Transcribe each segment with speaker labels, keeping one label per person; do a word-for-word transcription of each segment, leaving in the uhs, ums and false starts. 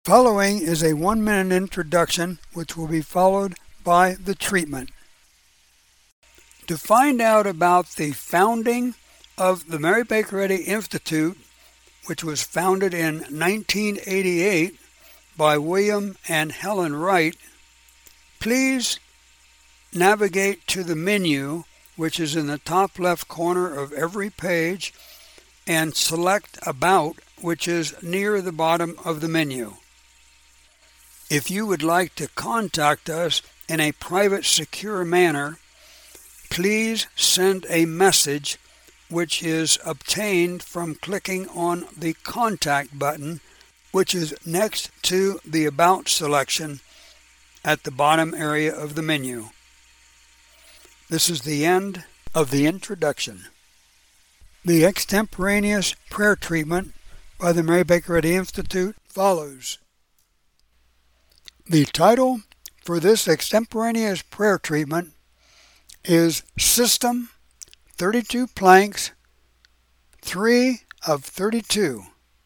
Speaker 1: Following is a one-minute introduction which will be followed by the treatment. To find out about the founding of the Mary Baker Eddy Institute, which was founded in nineteen eighty-eight by William and Helen Wright, please navigate to the menu, which is in the top left corner of every page, and select About, which is near the bottom of the menu. If you would like to contact us in a private, secure manner, please send a message which is obtained from clicking on the Contact button, which is next to the About selection at the bottom area of the menu. This is the end of the introduction. The extemporaneous prayer treatment by the Mary Baker Eddy Institute follows. The title for this extemporaneous prayer treatment is System thirty-two Planks, three of thirty-two.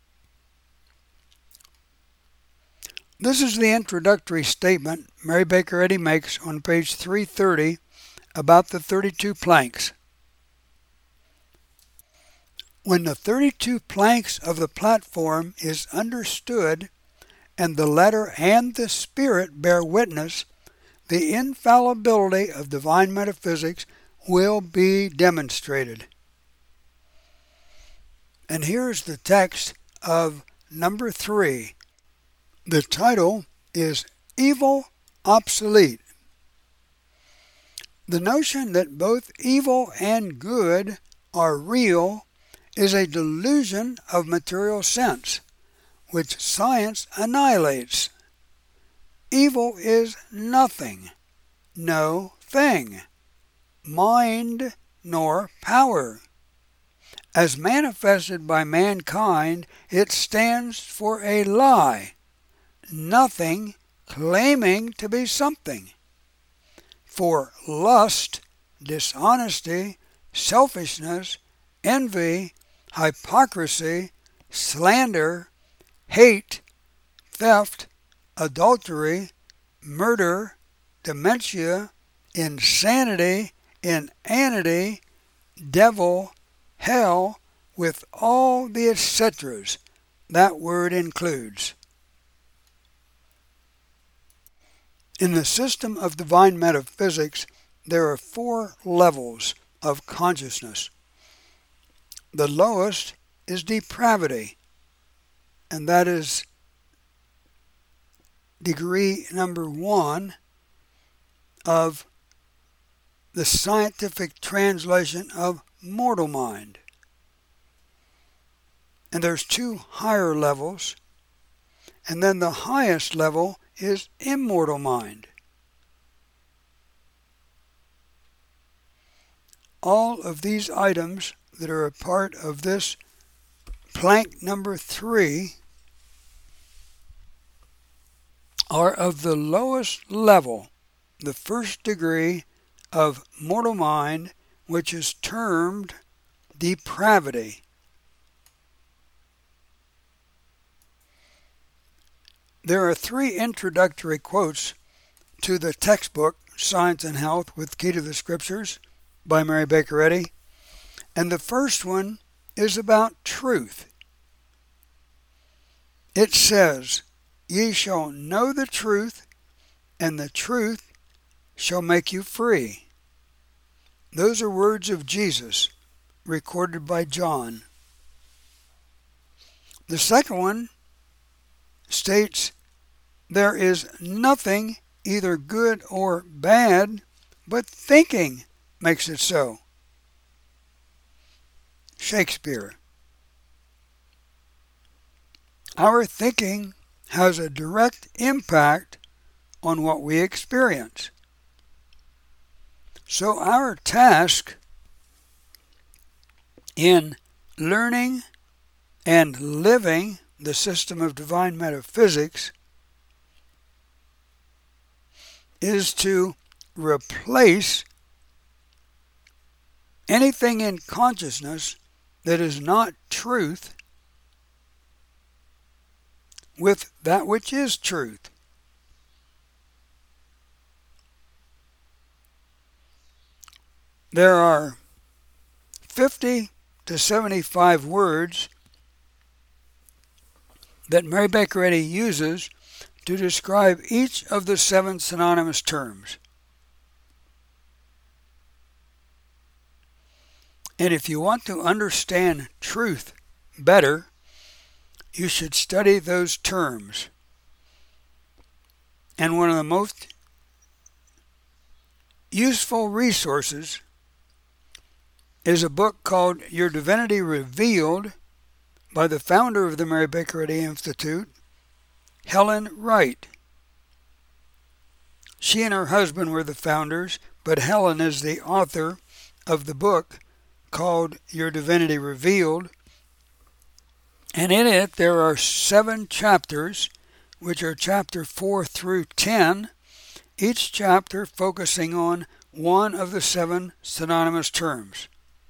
Speaker 1: This is the introductory statement Mary Baker Eddy makes on page three thirty about the thirty-two planks. When the thirty-two planks of the platform is understood and the letter and the spirit bear witness, the infallibility of divine metaphysics will be demonstrated. And here's the text of number three. The title is Evil Obsolete. The notion that both evil and good are real is a delusion of material sense, which science annihilates. Evil is nothing, no thing, mind nor power. As manifested by mankind, it stands for a lie, nothing claiming to be something. For lust, dishonesty, selfishness, envy, hypocrisy, slander, hate, theft, adultery, murder, dementia, insanity, inanity, devil, hell, with all the et ceteras that word includes. In the system of divine metaphysics, there are four levels of consciousness. The lowest is depravity, and that is degree number one of the scientific translation of mortal mind. And there's two higher levels, and then the highest level is immortal mind. All of these items that are a part of this plank number three are of the lowest level, the first degree of mortal mind, which is termed depravity. There are three introductory quotes to the textbook Science and Health with Key to the Scriptures by Mary Baker Eddy, and the first one is about truth. It says, "Ye shall know the truth, and the truth shall make you free." Those are words of Jesus, recorded by John. The second one states, "There is nothing either good or bad, but thinking makes it so." Shakespeare. Our thinking has a direct impact on what we experience. So our task in learning and living the system of divine metaphysics is to replace anything in consciousness that is not truth with that which is truth. There are fifty to seventy-five words that Mary Baker Eddy uses to describe each of the seven synonymous terms. And if you want to understand truth better, you should study those terms. And one of the most useful resources is a book called Your Divinity Revealed by the founder of the Mary Baker Eddy Institute, Helen Wright. She and her husband were the founders, but Helen is the author of the book called Your Divinity Revealed. And in it there are seven chapters, which are chapter four through ten, each chapter focusing on one of the seven synonymous terms.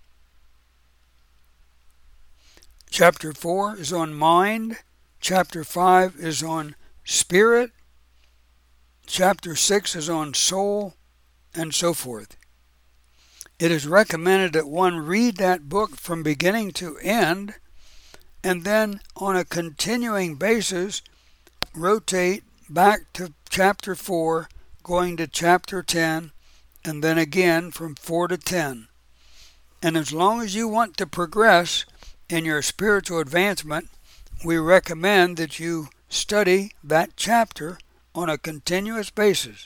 Speaker 1: Chapter four is on mind, chapter five is on spirit, chapter six is on soul, and so forth. It is recommended that one read that book from beginning to end, and then on a continuing basis rotate back to chapter four, going to chapter ten, and then again from four to ten. And as long as you want to progress in your spiritual advancement, we recommend that you study that chapter on a continuous basis.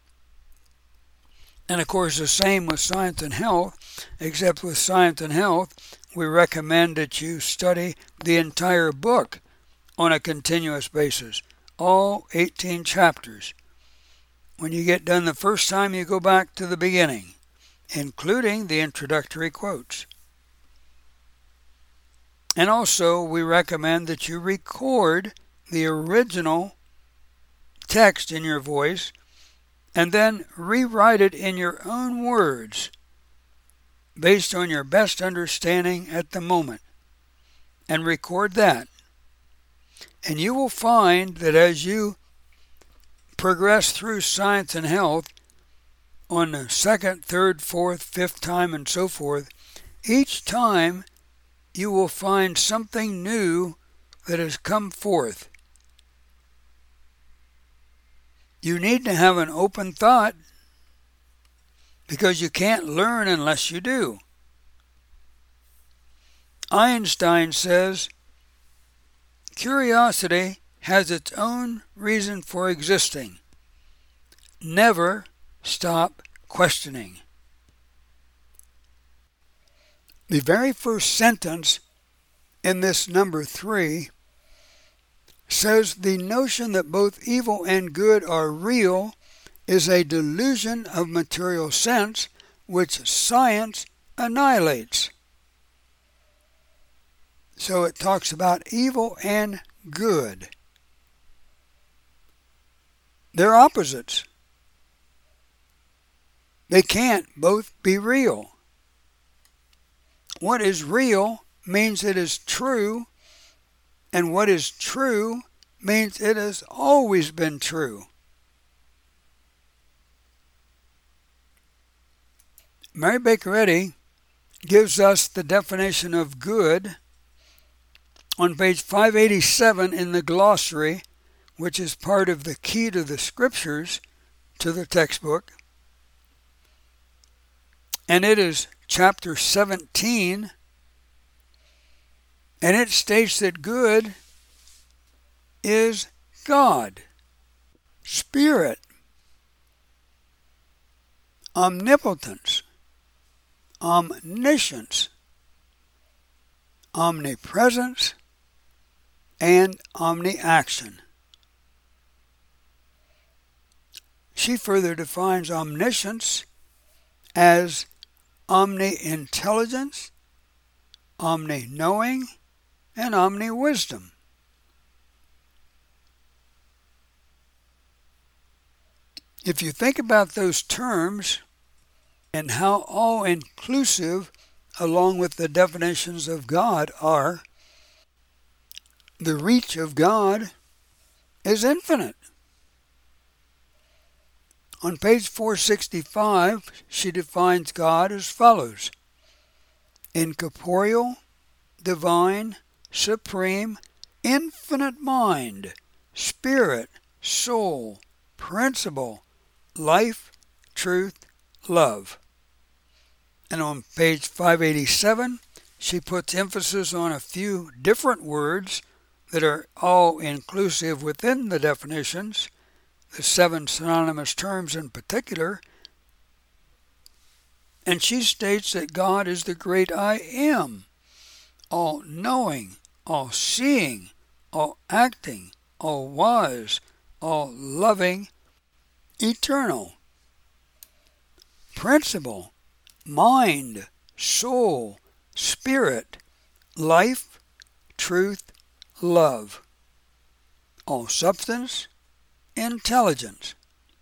Speaker 1: And of course the same with Science and Health, except with Science and Health, we recommend that you study the entire book on a continuous basis, all eighteen chapters. When you get done the first time, you go back to the beginning, including the introductory quotes. And also, we recommend that you record the original text in your voice and then rewrite it in your own words based on your best understanding at the moment. And record that. And you will find that as you progress through Science and Health on the second, third, fourth, fifth time, and so forth, each time you will find something new that has come forth. You need to have an open thought because you can't learn unless you do. Einstein says, curiosity has its own reason for existing. Never stop questioning. The very first sentence in this number three says the notion that both evil and good are real is a delusion of material sense which science annihilates. So it talks about evil and good. They're opposites. They can't both be real. What is real means it is true, and what is true means it has always been true. Mary Baker Eddy gives us the definition of good on page five eighty-seven in the glossary, which is part of the Key to the Scriptures to the textbook. And it is chapter seventeen, and it states that good is God, Spirit, omnipotence, omniscience, omnipresence, and omniaction. She further defines omniscience as omni-intelligence, omni-knowing, and omni-wisdom. If you think about those terms and how all-inclusive, along with the definitions of God, are, the reach of God is infinite. On page four sixty-five, she defines God as follows: incorporeal, divine, supreme, infinite mind, spirit, soul, principle, life, truth, love. And on page five eighty-seven, she puts emphasis on a few different words that are all inclusive within the definitions, the seven synonymous terms in particular, and she states that God is the great I Am, all-knowing, all-seeing, all-acting, all-wise, all-loving, eternal, principle, mind, soul, spirit, life, truth, love, all substance, intelligence.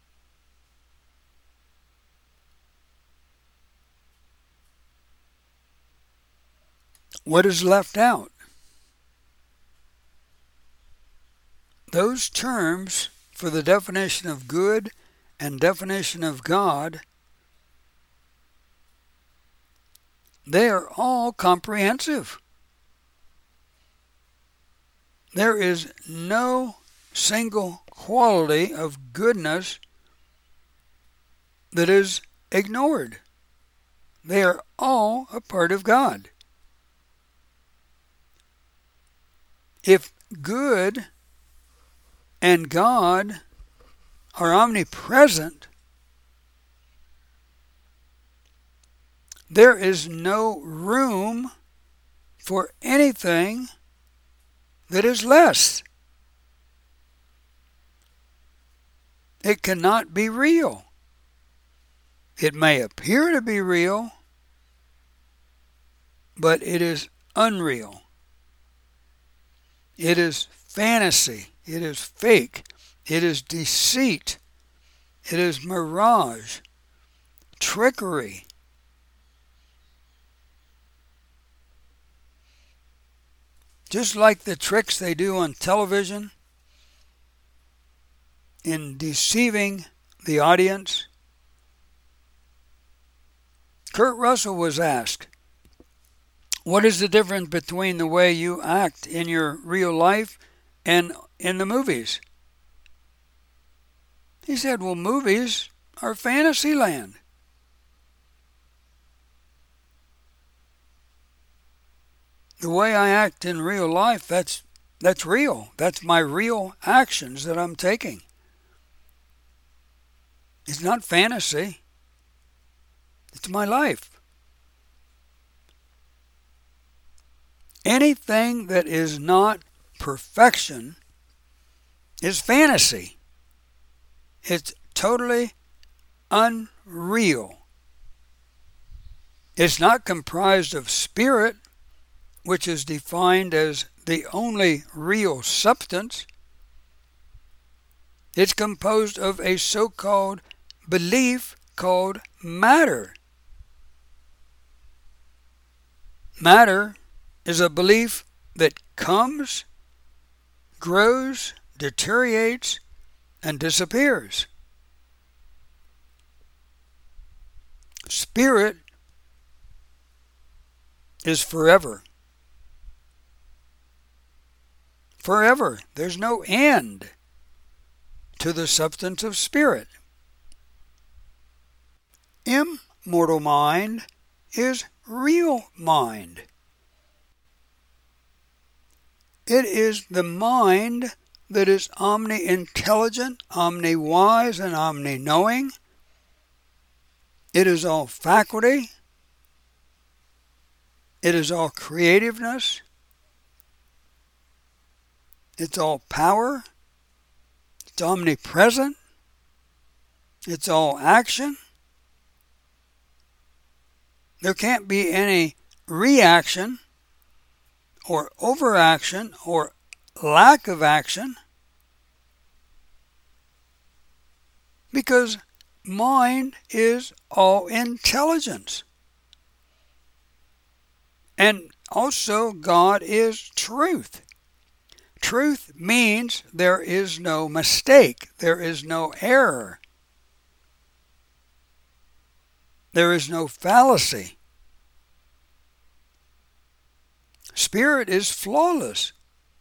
Speaker 1: What is left out? Those terms for the definition of good and definition of God, they are all comprehensive. There is no single quality of goodness that is ignored. They are all a part of God. If good and God are omnipresent, there is no room for anything that is less. It cannot be real. It may appear to be real, but it is unreal. It is fantasy. It is fake. It is deceit. It is mirage, trickery. Just like the tricks they do on television in deceiving the audience. Kurt Russell was asked, what is the difference between the way you act in your real life and in the movies? He said, well, movies are fantasy land. The way I act in real life, that's that's real. That's my real actions that I'm taking. It's not fantasy. It's my life. Anything that is not perfection is fantasy. It's totally unreal. It's not comprised of spirit, which is defined as the only real substance. It's composed of a so-called belief called matter. Matter is a belief that comes, grows, deteriorates, and disappears. Spirit is forever. Forever. There's no end to the substance of spirit. Immortal mind is real mind. It is the mind that is omni-intelligent, omni-wise, and omni-knowing. It is all faculty. It is all creativeness. It's all power. It's omnipresent. It's all action. There can't be any reaction or overaction or lack of action, because mind is all intelligence. And also God is truth. Truth means there is no mistake. There is no error. There is no fallacy. Spirit is flawless.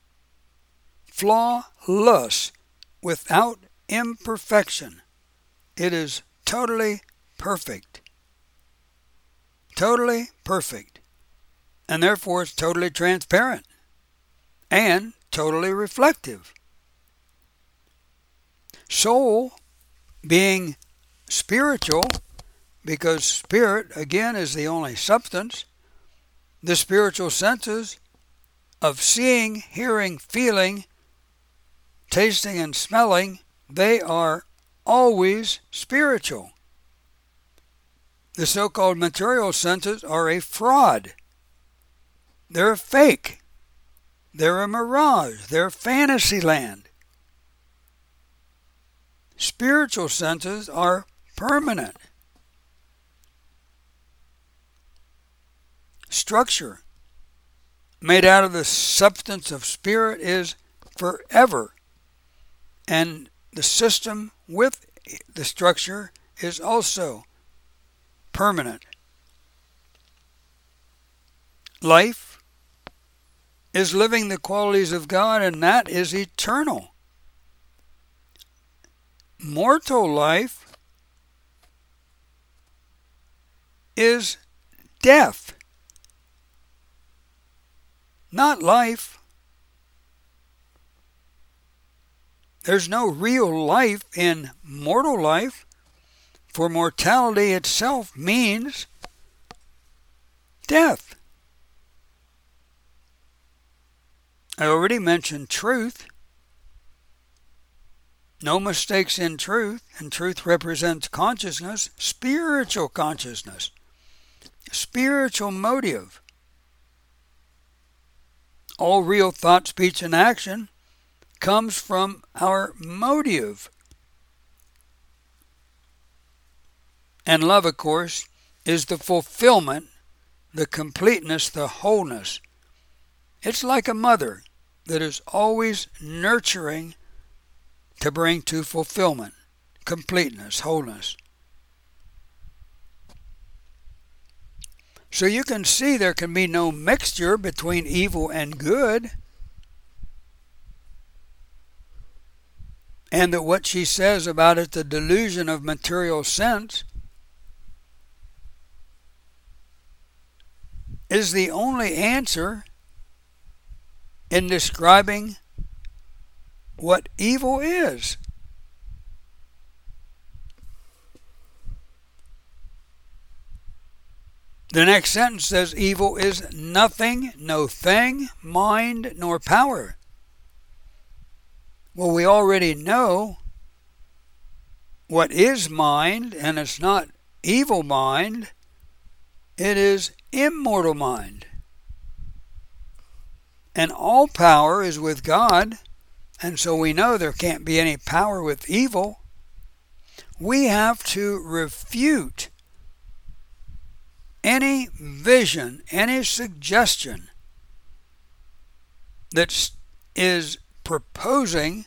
Speaker 1: Flawless, without imperfection. It is totally perfect. Totally perfect. And therefore it's totally transparent. And totally reflective. Soul being spiritual, because spirit, again, is the only substance, the spiritual senses of seeing, hearing, feeling, tasting, and smelling, they are always spiritual. The so-called material senses are a fraud. They're fake. They're a mirage. They're fantasy land. Spiritual senses are permanent. Structure made out of the substance of spirit is forever. And the system with the structure is also permanent. Life is living the qualities of God, and that is eternal. Mortal life is death, not life. There's no real life in mortal life, for mortality itself means death. I already mentioned truth. No mistakes in truth, and truth represents consciousness, spiritual consciousness, spiritual motive. All real thought, speech, and action comes from our motive. And love, of course, is the fulfillment, the completeness, the wholeness. It's like a mother that is always nurturing to bring to fulfillment, completeness, wholeness. So you can see there can be no mixture between evil and good. And that what she says about it, the delusion of material sense, is the only answer in describing what evil is. The next sentence says evil is nothing, no thing, mind, nor power. Well, we already know what is mind, and it's not evil mind, it is immortal mind. And all power is with God, and so we know there can't be any power with evil. We have to refute any vision, any suggestion that is proposing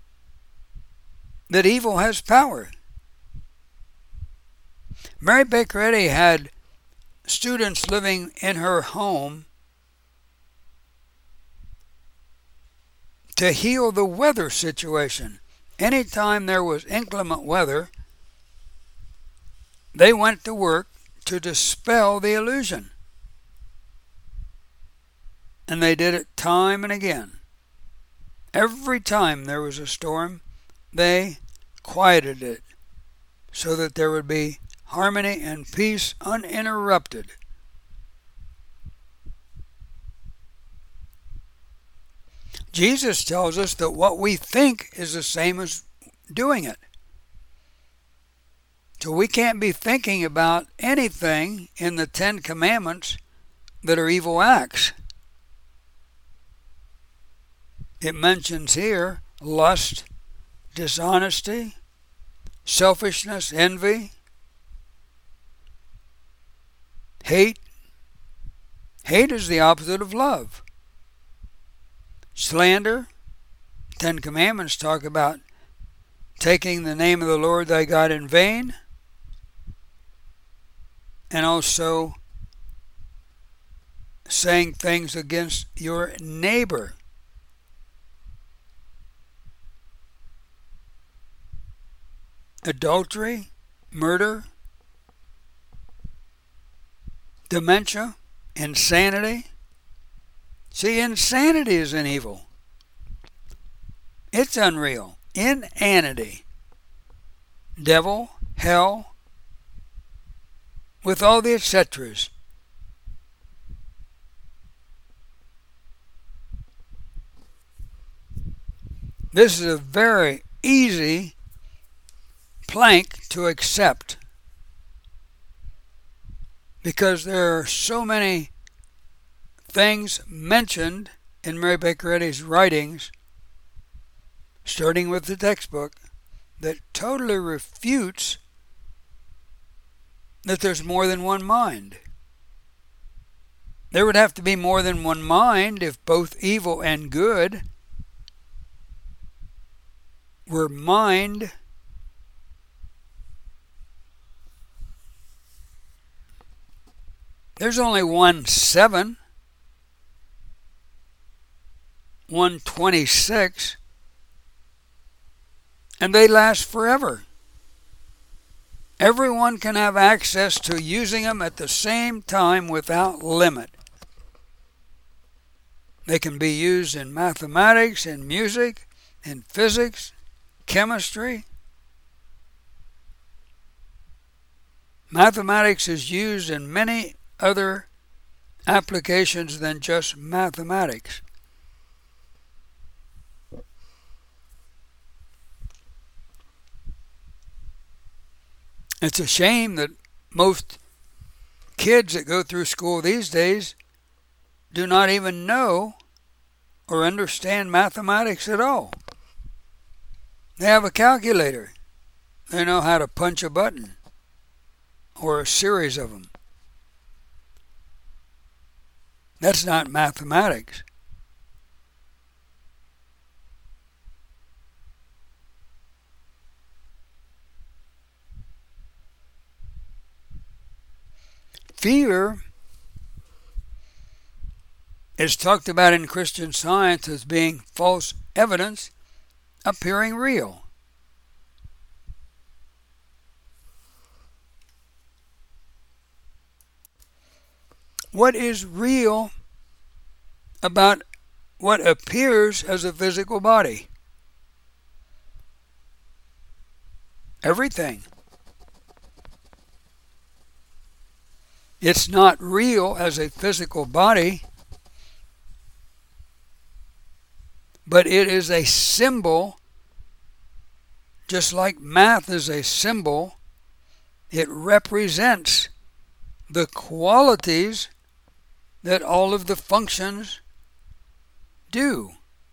Speaker 1: that evil has power. Mary Baker Eddy had students living in her home to heal the weather situation. Anytime there was inclement weather, they went to work to dispel the illusion. And they did it time and again. Every time there was a storm, they quieted it so that there would be harmony and peace uninterrupted. Jesus tells us that what we think is the same as doing it. So we can't be thinking about anything in the Ten Commandments that are evil acts. It mentions here lust, dishonesty, selfishness, envy, hate. Hate is the opposite of love. Slander, Ten Commandments talk about taking the name of the Lord thy God in vain, and also saying things against your neighbor. Adultery, murder, dementia, insanity. See, insanity is an evil. It's unreal. Inanity. Devil, hell, with all the et ceteras. This is a very easy plank to accept, because there are so many things mentioned in Mary Baker Eddy's writings, starting with the textbook, that totally refutes that there's more than one mind. There would have to be more than one mind if both evil and good were mind. There's only one seven, one twenty-six, and they last forever. Everyone can have access to using them at the same time without limit. They can be used in mathematics, in music, in physics, chemistry. Mathematics is used in many other applications than just mathematics. It's a shame that most kids that go through school these days do not even know or understand mathematics at all. They have a calculator. They know how to punch a button or a series of them. That's not mathematics. Fear is talked about in Christian Science as being false evidence appearing real. What is real about what appears as a physical body? Everything. It's not real as a physical body, but it is a symbol, just like math is a symbol. It represents the qualities that all of the functions do.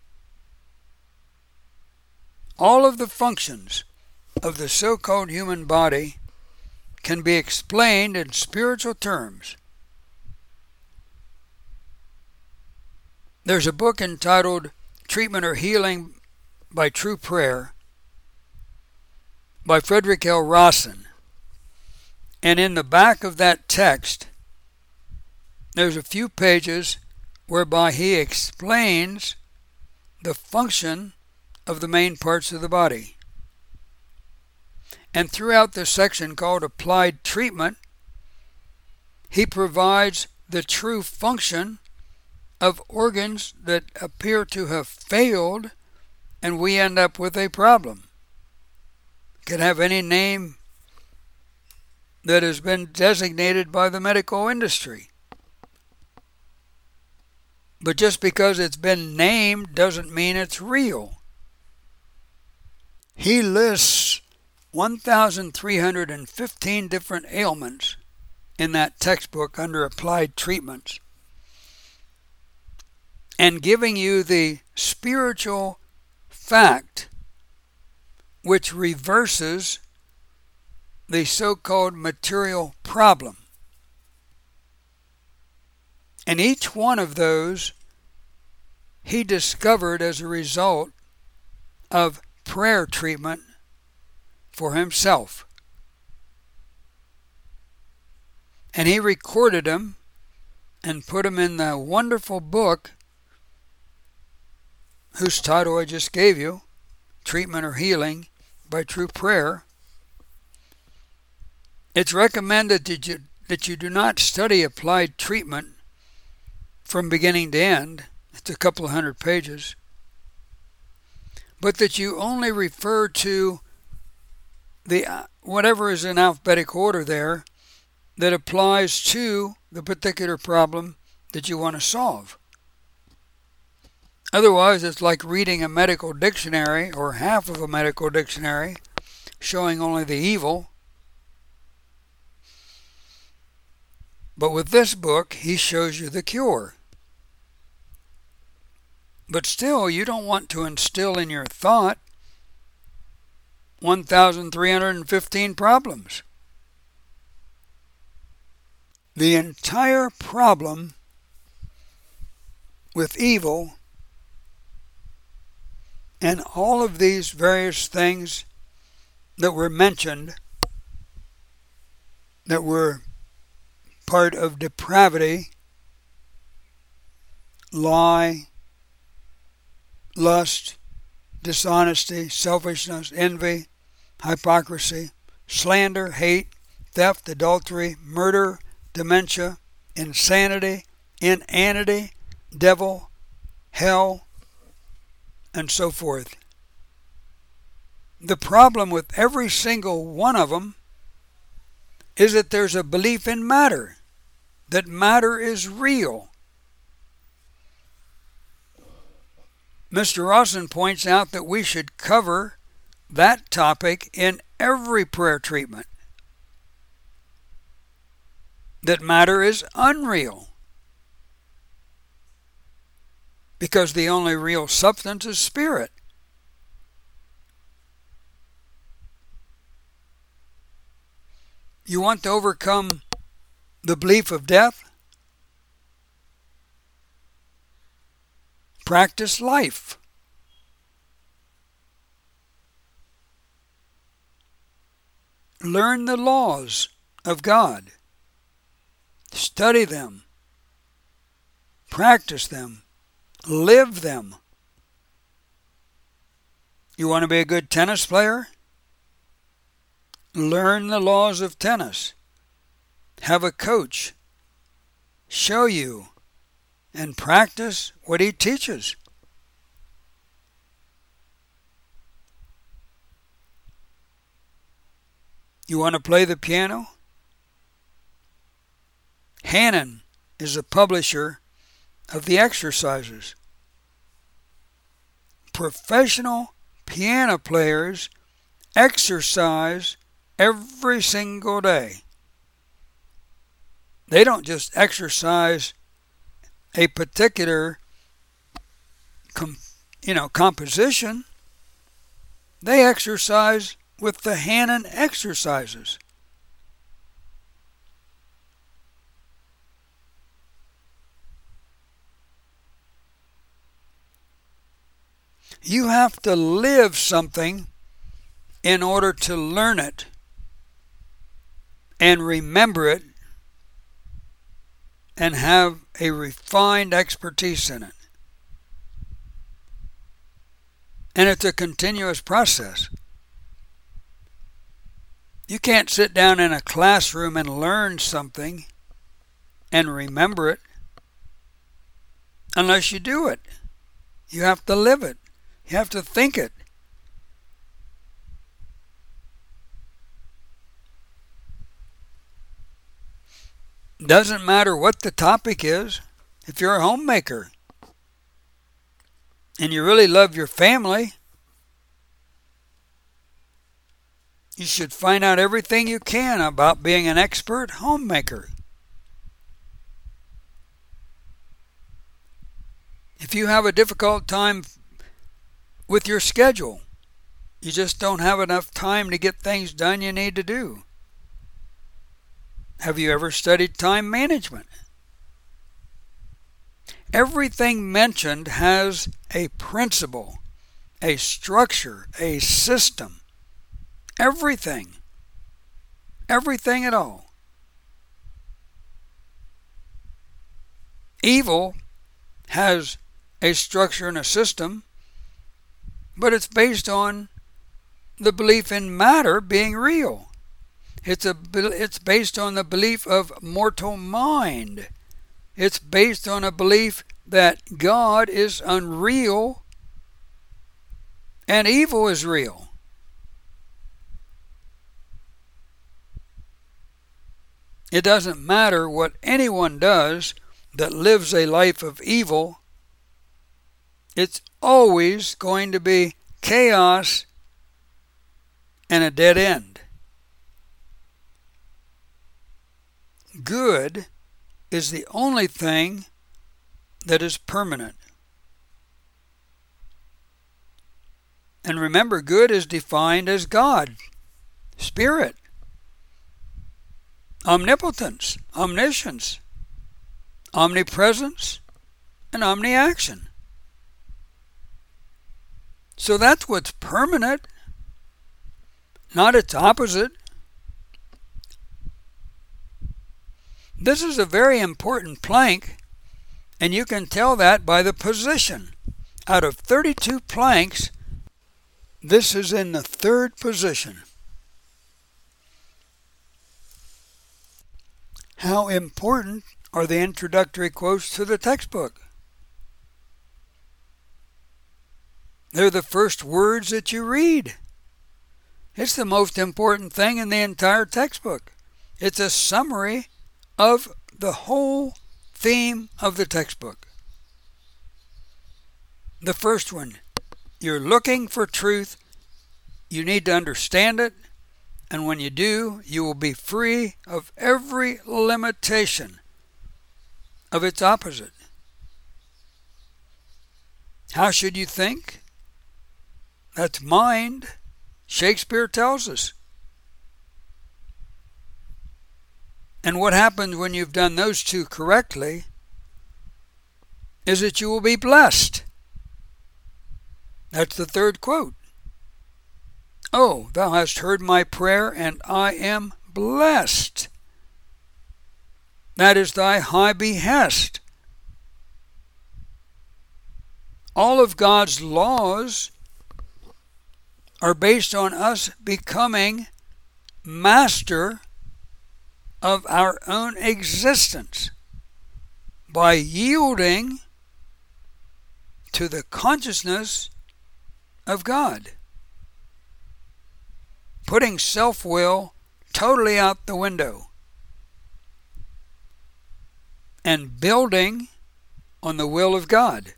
Speaker 1: All of the functions of the so-called human body can be explained in spiritual terms. There's a book entitled Treatment or Healing by True Prayer by Frederick L. Rawson. And in the back of that text, there's a few pages whereby he explains the function of the main parts of the body. And throughout the section called Applied Treatment, he provides the true function of organs that appear to have failed, and we end up with a problem. It can have any name that has been designated by the medical industry. But just because it's been named doesn't mean it's real. He lists one thousand three hundred fifteen different ailments in that textbook under Applied Treatments, and giving you the spiritual fact which reverses the so-called material problem. And each one of those he discovered as a result of prayer treatment for himself. And he recorded them and put them in the wonderful book whose title I just gave you, Treatment or Healing by True Prayer. It's recommended that you, that you do not study applied treatment from beginning to end. It's a couple of hundred pages. But that you only refer to the uh, whatever is in alphabetic order there that applies to the particular problem that you want to solve. Otherwise, it's like reading a medical dictionary or half of a medical dictionary showing only the evil. But with this book, he shows you the cure. But still, you don't want to instill in your thought one thousand three hundred fifteen problems. The entire problem with evil and all of these various things that were mentioned that were part of depravity, lie, lust, dishonesty, selfishness, envy, hypocrisy, slander, hate, theft, adultery, murder, dementia, insanity, inanity, devil, hell, and so forth. The problem with every single one of them is that there's a belief in matter, that matter is real. Mister Rawson points out that we should cover that topic in every prayer treatment, that matter is unreal, because the only real substance is spirit. You want to overcome the belief of death? Practice life. Learn the laws of God. Study them. Practice them. Live them. You want to be a good tennis player? Learn the laws of tennis. Have a coach show you and practice what he teaches. You want to play the piano? Hannon is a publisher of the exercises. Professional piano players exercise every single day. They don't just exercise a particular com, you know, composition. They exercise with the Hannon exercises. You have to live something in order to learn it and remember it and have a refined expertise in it. And it's a continuous process. You can't sit down in a classroom and learn something and remember it unless you do it. You have to live it. You have to think it. Doesn't matter what the topic is. If you're a homemaker and you really love your family, you should find out everything you can about being an expert homemaker. If you have a difficult time with your schedule, you just don't have enough time to get things done you need to do. Have you ever studied time management? Everything mentioned has a principle, a structure, a system. Everything. Everything at all. Evil has a structure and a system, but it's based on the belief in matter being real. It's a it's based on the belief of mortal mind. It's based on a belief that God is unreal and evil is real. It doesn't matter what anyone does that lives a life of evil. It's always going to be chaos and a dead end. Good is the only thing that is permanent. And remember, good is defined as God, Spirit, omnipotence, omniscience, omnipresence, and omniaction. So that's what's permanent, not its opposite. This is a very important plank, and you can tell that by the position. Out of thirty-two planks, this is in the third position. How important are the introductory quotes to the textbook? They're the first words that you read. It's the most important thing in the entire textbook. It's a summary of the whole theme of the textbook. The first one, you're looking for truth. You need to understand it. And when you do, you will be free of every limitation of its opposite. How should you think? That's mind. Shakespeare tells us. And what happens when you've done those two correctly is that you will be blessed. That's the third quote. Oh, thou hast heard my prayer, and I am blessed. That is thy high behest. All of God's laws are based on us becoming master of our own existence by yielding to the consciousness of God, putting self-will totally out the window and building on the will of God,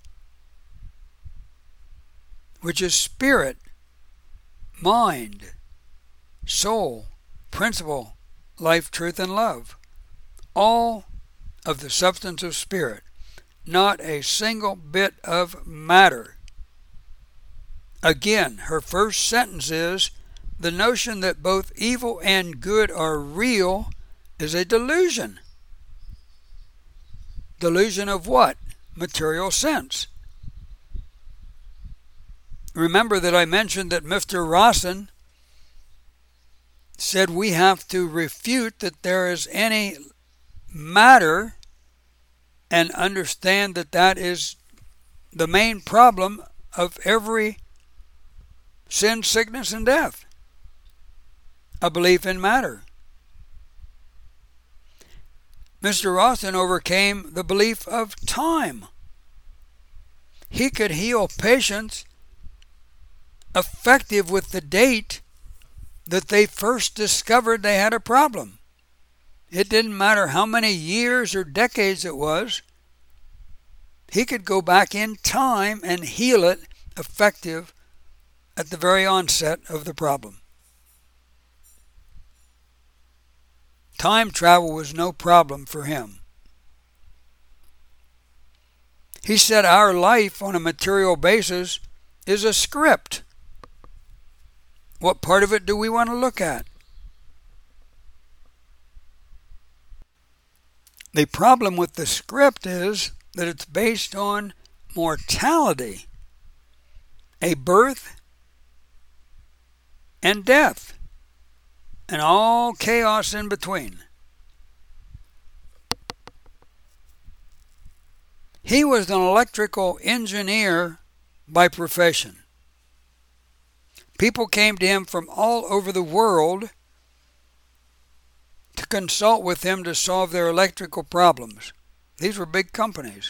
Speaker 1: which is spirit, mind, soul, principle, life, truth, and love. All of the substance of spirit, not a single bit of matter. Again, her first sentence is, the notion that both evil and good are real is a delusion. Delusion of what? Material sense. Remember that I mentioned that Mister Rawson said we have to refute that there is any matter and understand that that is the main problem of every sin, sickness, and death. A belief in matter. Mister Rawson overcame the belief of time. He could heal patients effective with the date that they first discovered they had a problem. It didn't matter how many years or decades it was. He could go back in time and heal it effective at the very onset of the problem. Time travel was no problem for him. He said our life on a material basis is a script. What part of it do we want to look at? The problem with the script is that it's based on mortality. a birth and death, and all chaos in between. He was an electrical engineer by profession. People came to him from all over the world to consult with him to solve their electrical problems. These were big companies.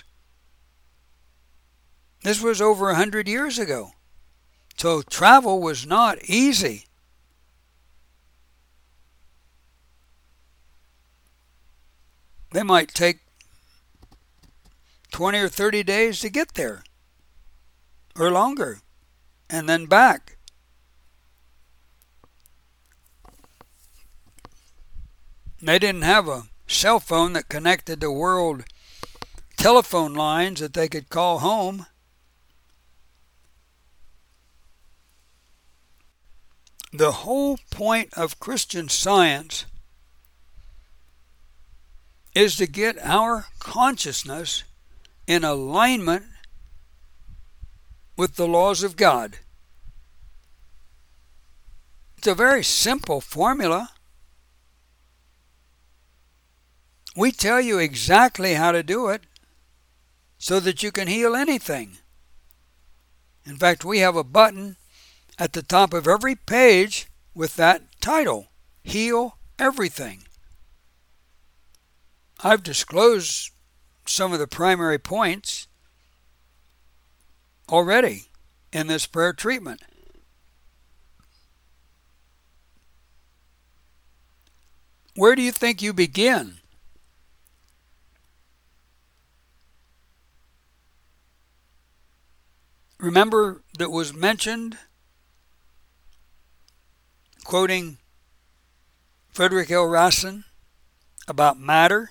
Speaker 1: This was over a hundred years ago. So travel was not easy. They might take twenty or thirty days to get there, or longer, and then back. They didn't have a cell phone that connected to world telephone lines that they could call home. The whole point of Christian Science is to get our consciousness in alignment with the laws of God. It's a very simple formula. We tell you exactly how to do it so that you can heal anything. In fact, we have a button at the top of every page with that title, Heal Everything. I've disclosed some of the primary points already in this prayer treatment. Where do you think you begin? Remember that was mentioned, quoting Frederick L. Rassin, about matter.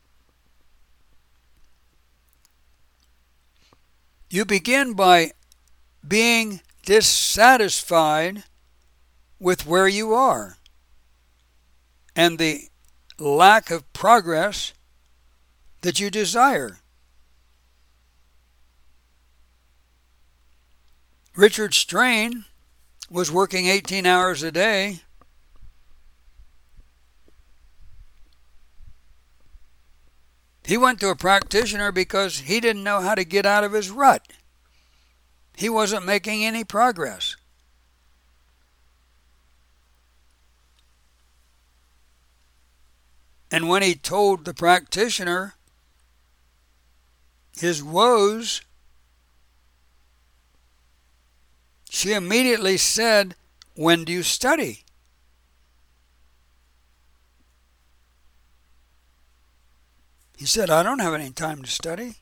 Speaker 1: You begin by being dissatisfied with where you are and the lack of progress that you desire. Richard Strain was working eighteen hours a day. He went to a practitioner because he didn't know how to get out of his rut. He wasn't making any progress. And when he told the practitioner his woes, she immediately said, "When do you study?" He said, "I don't have any time to study."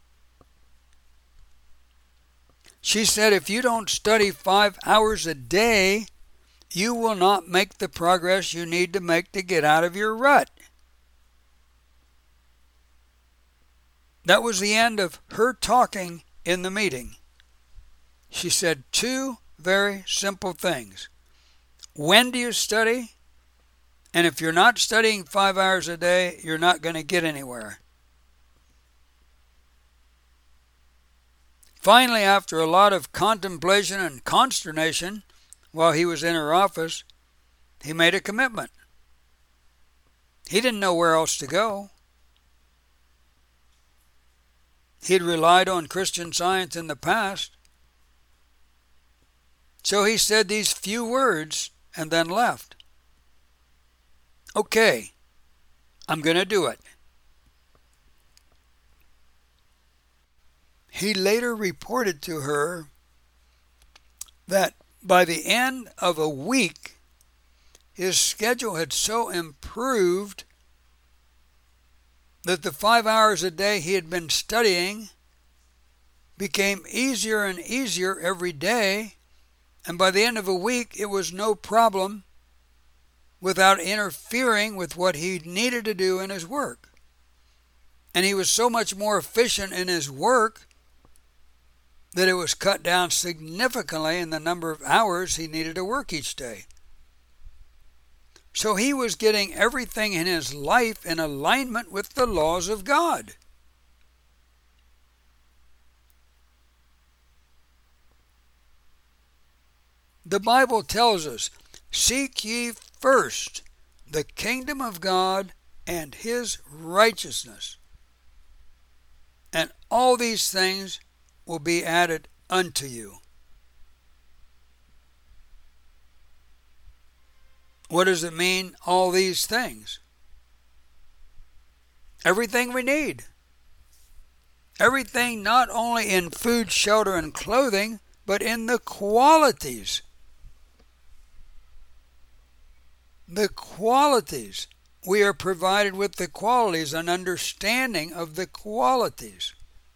Speaker 1: She said, "If you don't study five hours a day, you will not make the progress you need to make to get out of your rut." That was the end of her talking in the meeting. She said two very simple things. When do you study? And if you're not studying five hours a day, you're not going to get anywhere. Finally, after a lot of contemplation and consternation while he was in her office, he made a commitment. He didn't know where else to go. He had relied on Christian Science in the past. So he said these few words and then left. Okay, I'm going to do it. He later reported to her that by the end of a week, his schedule had so improved that the five hours a day he had been studying became easier and easier every day, and by the end of a week, it was no problem without interfering with what he needed to do in his work. And he was so much more efficient in his work that it was cut down significantly in the number of hours he needed to work each day. So he was getting everything in his life in alignment with the laws of God. The Bible tells us, seek ye first the kingdom of God and His righteousness, and all these things will be added unto you. What does it mean, all these things? Everything we need. Everything not only in food, shelter, and clothing, but in the qualities. The qualities. We are provided with the qualities, an understanding of the qualities.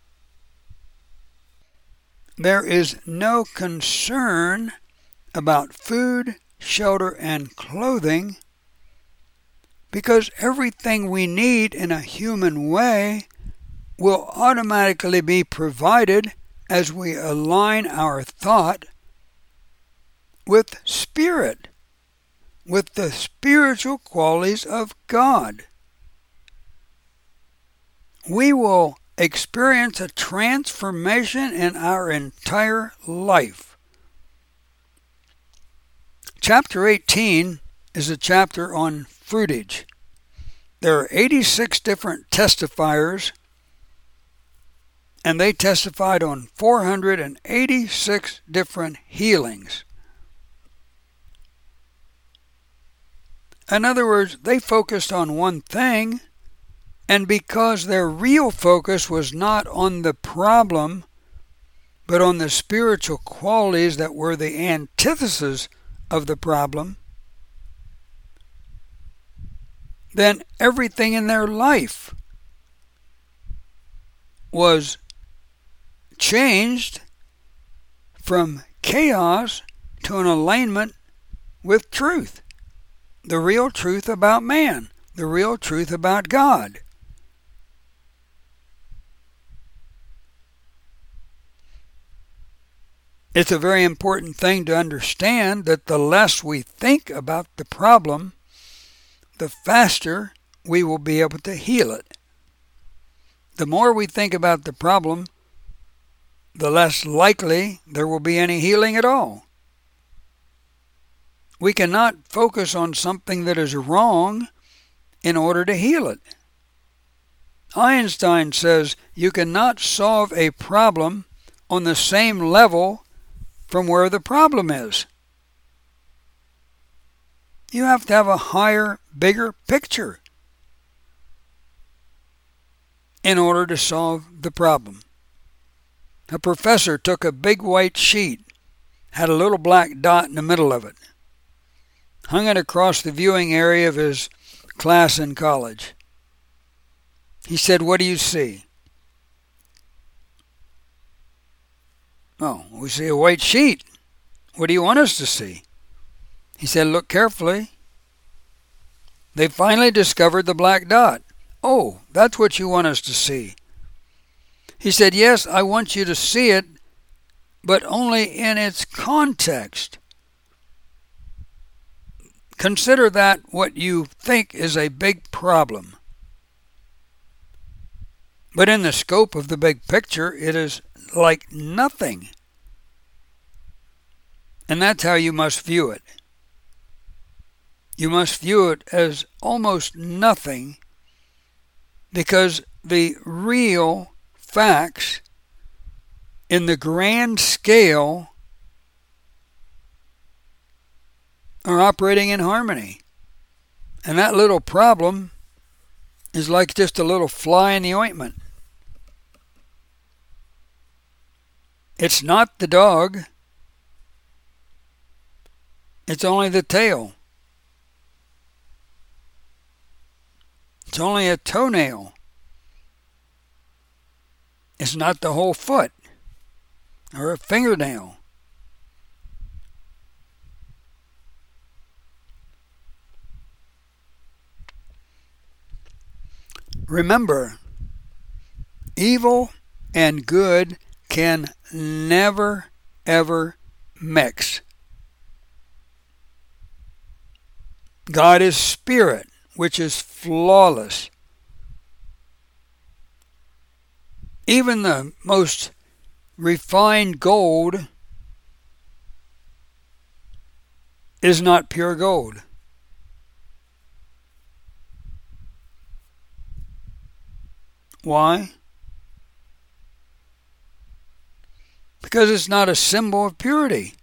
Speaker 1: There is no concern about food, shelter, and clothing, because everything we need in a human way will automatically be provided as we align our thought with spirit, with the spiritual qualities of God. We will experience a transformation in our entire life. Chapter eighteen is a chapter on fruitage. There are eighty-six different testifiers, and they testified on four hundred eighty-six different healings. In other words, they focused on one thing, and because their real focus was not on the problem, but on the spiritual qualities that were the antithesis of the problem, then everything in their life was changed from chaos to an alignment with truth. The real truth about man. The real truth about God. It's a very important thing to understand that the less we think about the problem, the faster we will be able to heal it. The more we think about the problem, the less likely there will be any healing at all. We cannot focus on something that is wrong in order to heal it. Einstein says you cannot solve a problem on the same level from where the problem is. You have to have a higher, bigger picture in order to solve the problem. A professor took a big white sheet, had a little black dot in the middle of it, hung it across the viewing area of his class in college. He said, "What do you see?" "Oh, we see a white sheet. What do you want us to see?" He said, "Look carefully." They finally discovered the black dot. "Oh, that's what you want us to see." He said, "Yes, I want you to see it, but only in its context. Consider that what you think is a big problem. But in the scope of the big picture, it is like nothing. And that's how you must view it. You must view it as almost nothing, because the real facts in the grand scale are operating in harmony. And that little problem is like just a little fly in the ointment. It's not the dog. It's only the tail. It's only a toenail. It's not the whole foot or a fingernail. Remember, evil and good can never, ever mix. God is spirit, which is flawless. Even the most refined gold is not pure gold. Why? Because it's not a symbol of purity.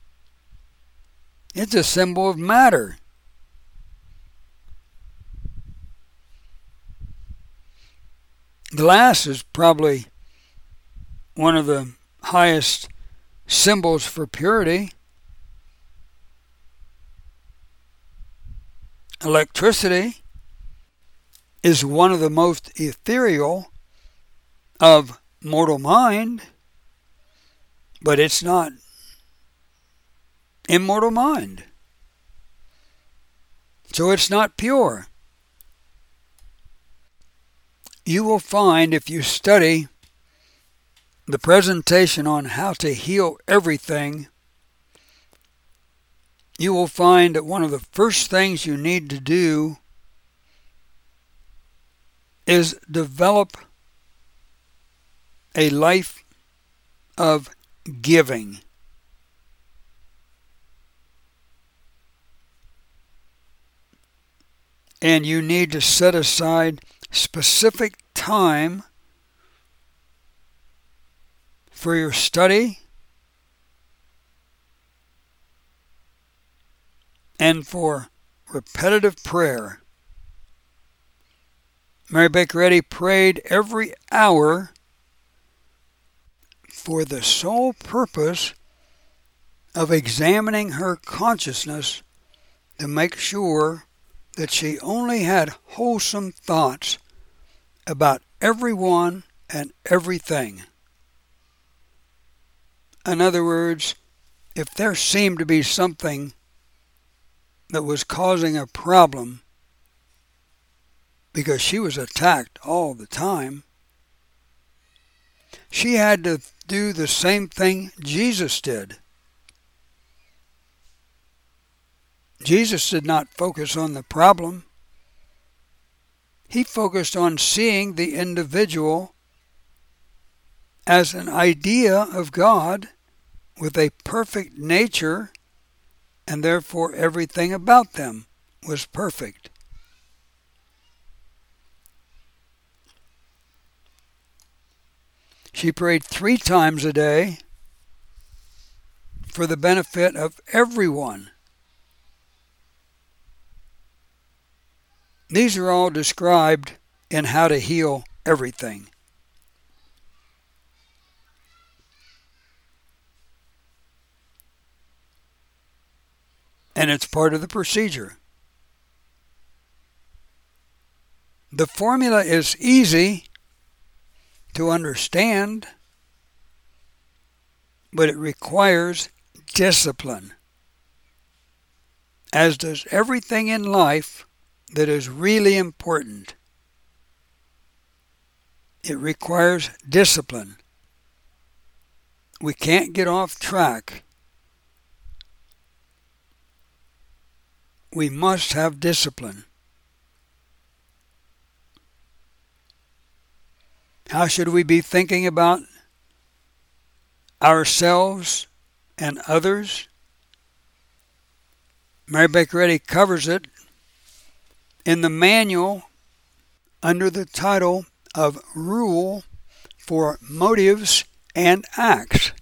Speaker 1: It's a symbol of matter. Glass is probably one of the highest symbols for purity. Electricity is one of the most ethereal of mortal mind, but it's not immortal mind. So it's not pure. You will find, if you study the presentation on how to heal everything, you will find that one of the first things you need to do is develop a life of giving. And you need to set aside specific time for your study and for repetitive prayer. Mary Baker Eddy prayed every hour for the sole purpose of examining her consciousness to make sure that she only had wholesome thoughts about everyone and everything. In other words, if there seemed to be something that was causing a problem, because she was attacked all the time, she had to do the same thing Jesus did. Jesus did not focus on the problem. He focused on seeing the individual as an idea of God with a perfect nature, and therefore everything about them was perfect. She prayed three times a day for the benefit of everyone. These are all described in How to Heal Everything. And it's part of the procedure. The formula is easy to understand, but it requires discipline. As does everything in life that is really important. It requires discipline. We can't get off track. We must have discipline. How should we be thinking about ourselves and others? Mary Baker Eddy covers it in the manual under the title of Rule for Motives and Acts.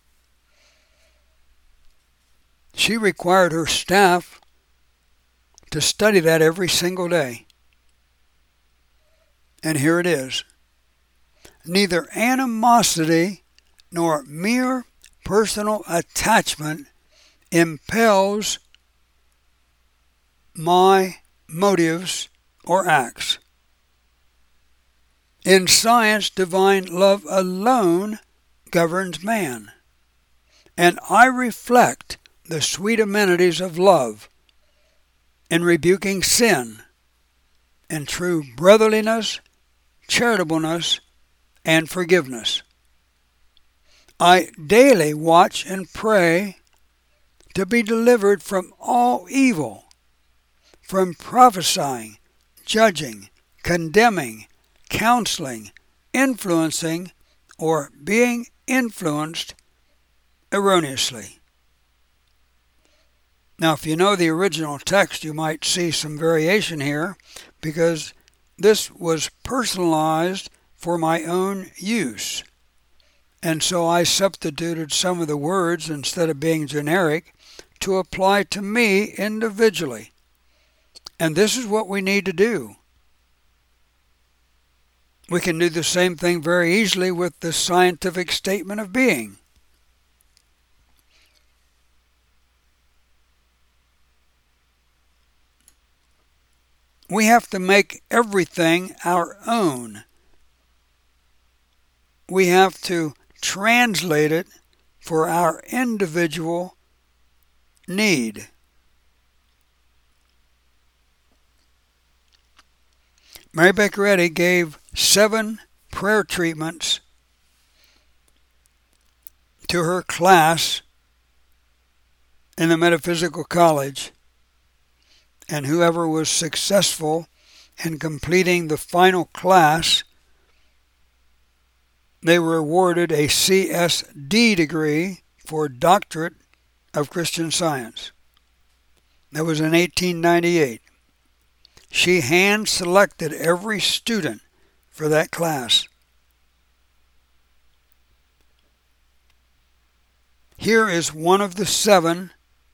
Speaker 1: She required her staff to study that every single day. And here it is. Neither animosity nor mere personal attachment impels my motives or acts. In science, divine love alone governs man, and I reflect the sweet amenities of love in rebuking sin and true brotherliness, charitableness, and forgiveness. I daily watch and pray to be delivered from all evil, from prophesying, judging, condemning, counseling, influencing, or being influenced erroneously. Now, if you know the original text, you might see some variation here, because this was personalized for my own use. And so I substituted some of the words, instead of being generic, to apply to me individually. And this is what we need to do. We can do the same thing very easily with the scientific statement of being. We have to make everything our own. We have to translate it for our individual need. Mary Baker Eddy gave seven prayer treatments to her class in the Metaphysical College, and whoever was successful in completing the final class, they were awarded a C S D degree for Doctorate of Christian Science. That was in eighteen ninety-eight. She hand-selected every student for that class. Here is one of the seven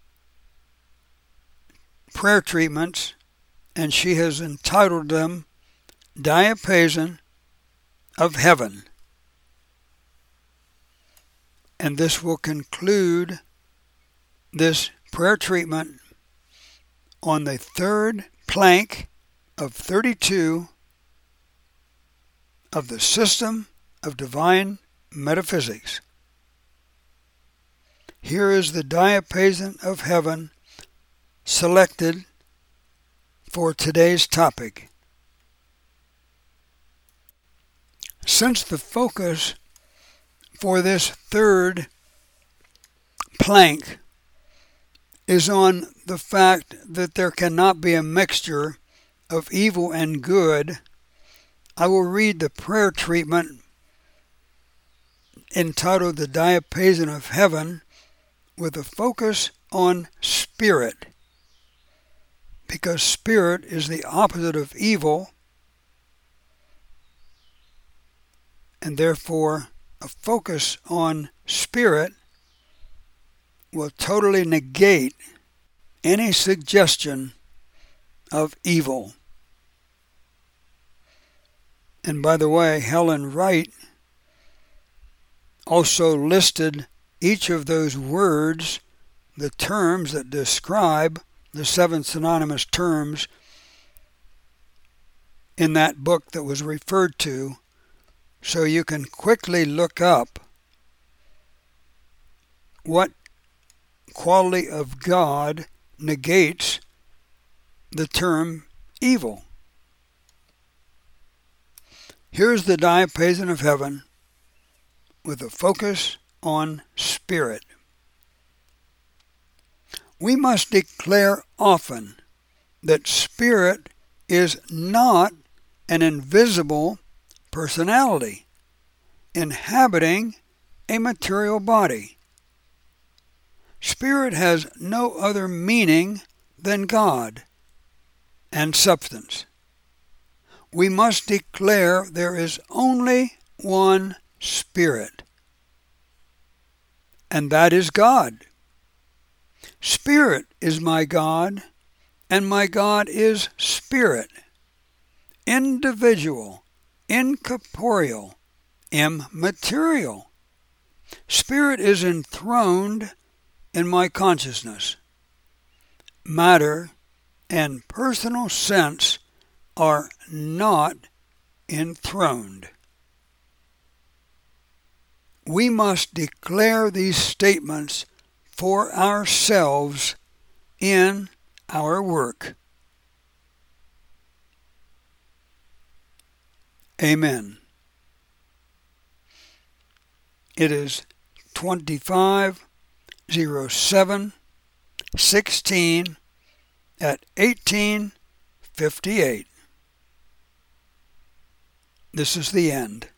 Speaker 1: prayer treatments, and she has entitled them Diapason of Heaven. And this will conclude this prayer treatment on the third plank of thirty-two of the System of Divine Metaphysics. Here is the Diapason of Heaven selected for today's topic. Since the focus for this third plank is on the fact that there cannot be a mixture of evil and good, I will read the prayer treatment entitled The Diapason of Heaven with a focus on spirit, because spirit is the opposite of evil, and therefore a focus on spirit will totally negate any suggestion of evil. And by the way, Helen Wright also listed each of those words, the terms that describe the seven synonymous terms, in that book that was referred to, so you can quickly look up what quality of God negates the term evil. Here's the Diapason of Heaven with a focus on spirit. We must declare often that spirit is not an invisible personality inhabiting a material body. Spirit has no other meaning than God and substance. We must declare there is only one Spirit, and that is God. Spirit is my God, and my God is Spirit, individual, incorporeal, immaterial. Spirit is enthroned in my consciousness. Matter and personal sense are not enthroned. We must declare these statements for ourselves in our work. Amen. It is twenty-five oh seven sixteen at eighteen fifty-eight. This is the end.